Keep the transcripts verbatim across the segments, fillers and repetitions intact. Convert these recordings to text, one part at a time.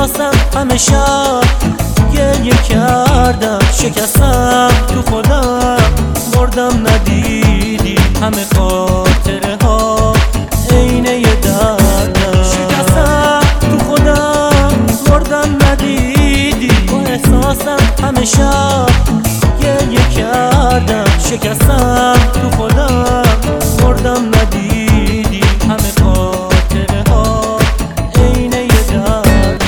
احساسم همه شب گریه کردم، شکستم تو خودم مردم ندیدی همه خاطره ها عینه دردم. شکستم تو خودم مردم ندیدی با احساسم همه شب گریه کردم، شکستم تو خودم مردم ندیدی همه خاطره ها عینه دردم.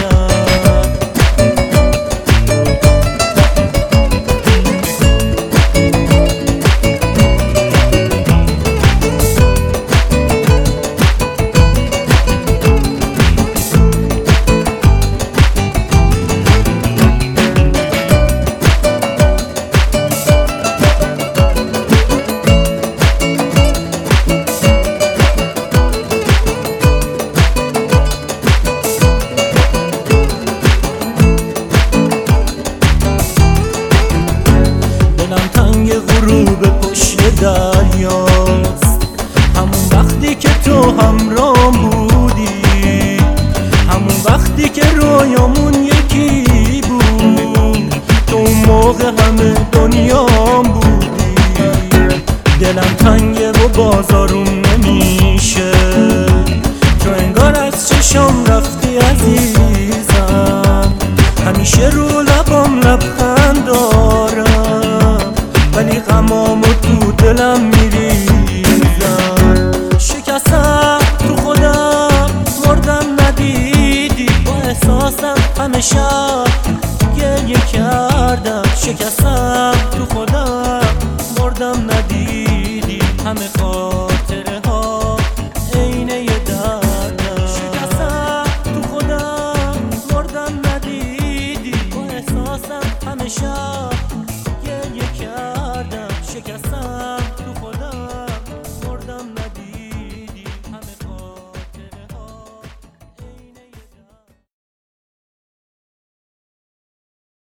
غروب پشت دریاست، همون وقتی که تو همراه بودی، همون وقتی که رویامون یکی بود، تو اون موقع همه دنیام بودی. دلم تنگه و بازاروم نمیشه، تو انگار از چشم رفتی عزیزم. همیشه رو لبام لبخند دارم ولی غمامو تو دلم میریزم. شکستم تو خودم مردم ندیدی با احساسم همه شب گریه کردم، شکستم تو خودم مردم ندیدی همه خواهد